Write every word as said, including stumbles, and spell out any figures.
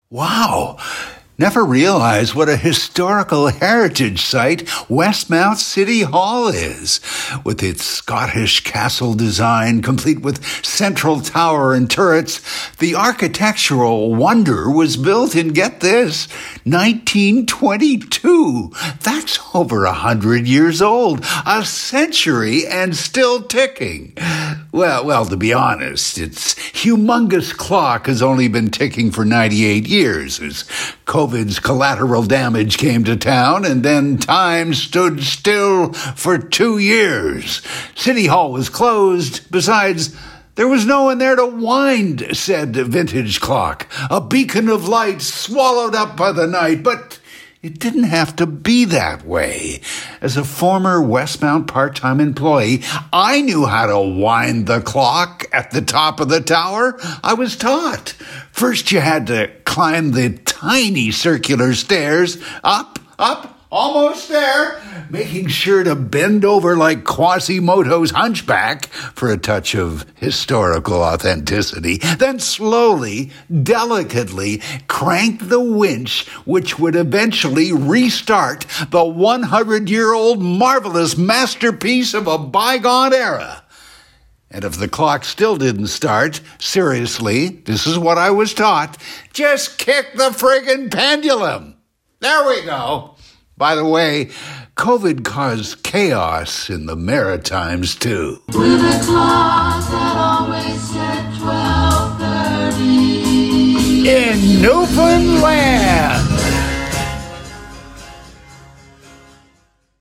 Wow. Never realized what a historical heritage site Westmount City Hall is. With its Scottish castle design, complete with central tower and turrets, the architectural wonder was built in, get this, nineteen twenty-two. That's over a hundred years old, a century and still ticking. Well, well, to be honest, its humongous clock has only been ticking for ninety-eight years as COVID's collateral damage came to town, and then time stood still for two years. City Hall was closed. Besides, there was no one there to wind said vintage clock, a beacon of light swallowed up by the night. But it didn't have to be that way. As a former Westmount part-time employee, I knew how to wind the clock at the top of the tower. I was taught. First, you had to climb the tiny circular stairs, up, up, almost there, making sure to bend over like Quasimodo's hunchback for a touch of historical authenticity. Then slowly, delicately crank the winch, which would eventually restart the hundred-year-old marvelous masterpiece of a bygone era. And if the clock still didn't start, seriously, this is what I was taught, just kick the friggin' pendulum. There we go. By the way, COVID caused chaos in the Maritimes, too. With a clock that always said twelve thirty. In Newfoundland.